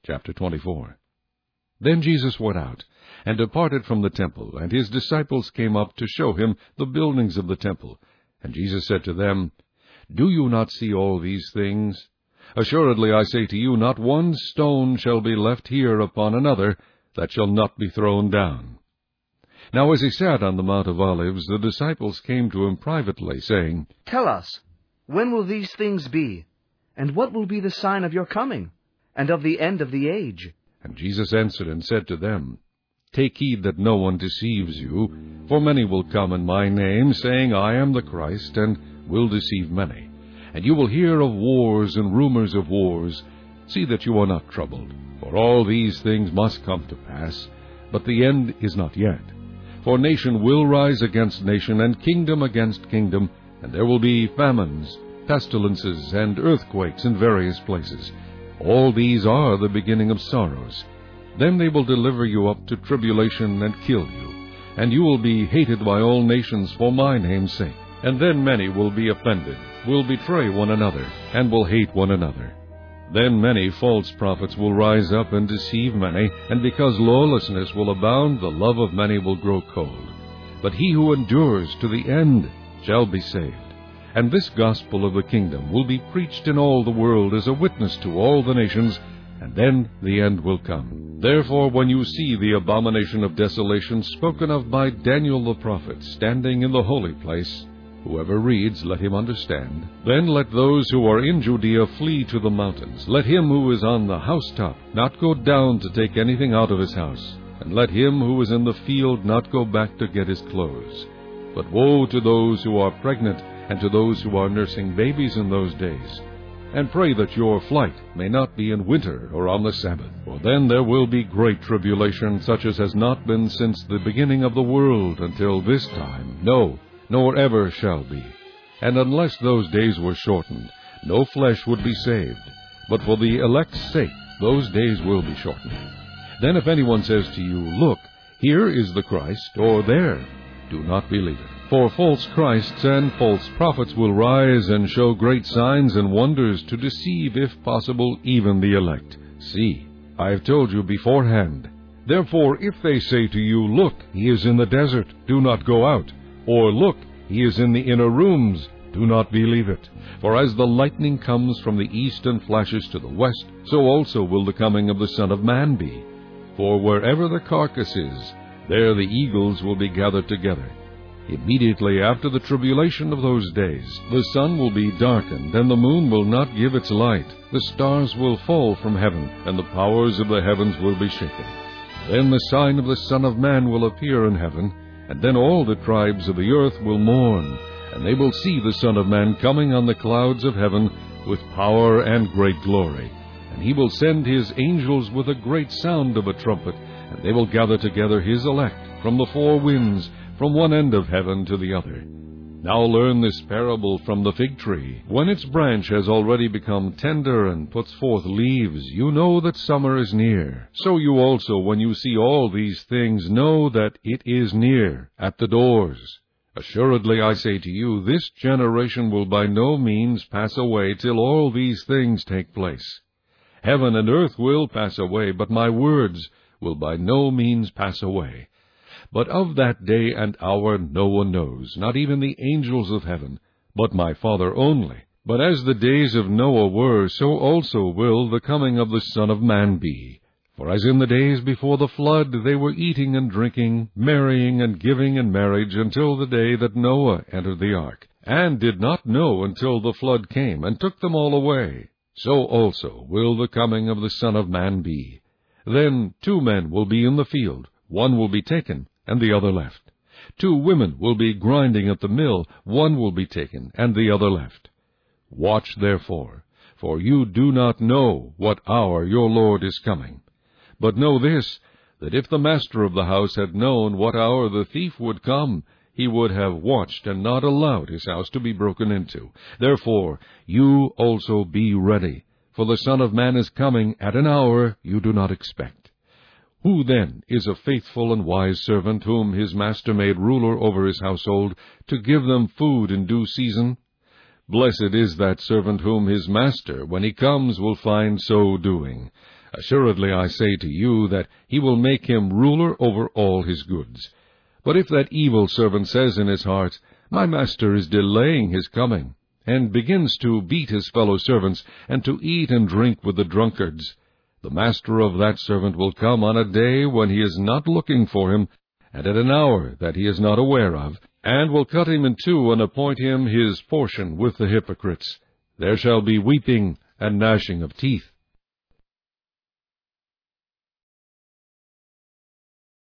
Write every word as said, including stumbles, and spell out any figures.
Chapter twenty-four. Then Jesus went out, and departed from the temple, and his disciples came up to show him the buildings of the temple. And Jesus said to them, Do you not see all these things? Assuredly I say to you, not one stone shall be left here upon another, that shall not be thrown down. Now as he sat on the Mount of Olives, the disciples came to him privately, saying, Tell us, when will these things be? And what will be the sign of your coming, and of the end of the age? And Jesus answered and said to them, Take heed that no one deceives you, for many will come in my name, saying, I am the Christ, and will deceive many. And you will hear of wars and rumors of wars. See that you are not troubled, for all these things must come to pass, but the end is not yet. For nation will rise against nation, and kingdom against kingdom, and there will be famines, pestilences, and earthquakes in various places. All these are the beginning of sorrows. Then they will deliver you up to tribulation and kill you, and you will be hated by all nations for my name's sake. And then many will be offended, will betray one another, and will hate one another. Then many false prophets will rise up and deceive many, and because lawlessness will abound, the love of many will grow cold. But he who endures to the end shall be saved. And this gospel of the kingdom will be preached in all the world as a witness to all the nations, and then the end will come. Therefore, when you see the abomination of desolation spoken of by Daniel the prophet standing in the holy place, whoever reads, let him understand. Then let those who are in Judea flee to the mountains. Let him who is on the housetop not go down to take anything out of his house, and let him who is in the field not go back to get his clothes. But woe to those who are pregnant, and to those who are nursing babies in those days. And pray that your flight may not be in winter or on the Sabbath, for then there will be great tribulation, such as has not been since the beginning of the world until this time, no, nor ever shall be. And unless those days were shortened, no flesh would be saved. But for the elect's sake, those days will be shortened. Then if anyone says to you, Look, here is the Christ, or there, do not believe it. For false Christs and false prophets will rise and show great signs and wonders to deceive, if possible, even the elect. See, I have told you beforehand. Therefore, if they say to you, Look, he is in the desert, do not go out. Or, Look, he is in the inner rooms, do not believe it. For as the lightning comes from the east and flashes to the west, so also will the coming of the Son of Man be. For wherever the carcass is, there the eagles will be gathered together. Immediately after the tribulation of those days, the sun will be darkened, and the moon will not give its light. The stars will fall from heaven, and the powers of the heavens will be shaken. Then the sign of the Son of Man will appear in heaven, and then all the tribes of the earth will mourn, and they will see the Son of Man coming on the clouds of heaven with power and great glory. And he will send his angels with a great sound of a trumpet, and they will gather together his elect from the four winds, from one end of heaven to the other. Now learn this parable from the fig tree. When its branch has already become tender and puts forth leaves, you know that summer is near. So you also, when you see all these things, know that it is near, at the doors. Assuredly I say to you, this generation will by no means pass away till all these things take place. Heaven and earth will pass away, but my words will by no means pass away. But of that day and hour no one knows, not even the angels of heaven, but my Father only. But as the days of Noah were, so also will the coming of the Son of Man be. For as in the days before the flood they were eating and drinking, marrying and giving in marriage, until the day that Noah entered the ark, and did not know until the flood came, and took them all away, so also will the coming of the Son of Man be. Then two men will be in the field, one will be taken, and the other left. Two women will be grinding at the mill, one will be taken, and the other left. Watch therefore, for you do not know what hour your Lord is coming. But know this, that if the master of the house had known what hour the thief would come, he would have watched and not allowed his house to be broken into. Therefore you also be ready, for the Son of Man is coming at an hour you do not expect. Who then is a faithful and wise servant, whom his master made ruler over his household, to give them food in due season? Blessed is that servant whom his master, when he comes, will find so doing. Assuredly I say to you that he will make him ruler over all his goods. But if that evil servant says in his heart, My master is delaying his coming, and begins to beat his fellow servants, and to eat and drink with the drunkards, the master of that servant will come on a day when he is not looking for him, and at an hour that he is not aware of, and will cut him in two, and appoint him his portion with the hypocrites. There shall be weeping and gnashing of teeth.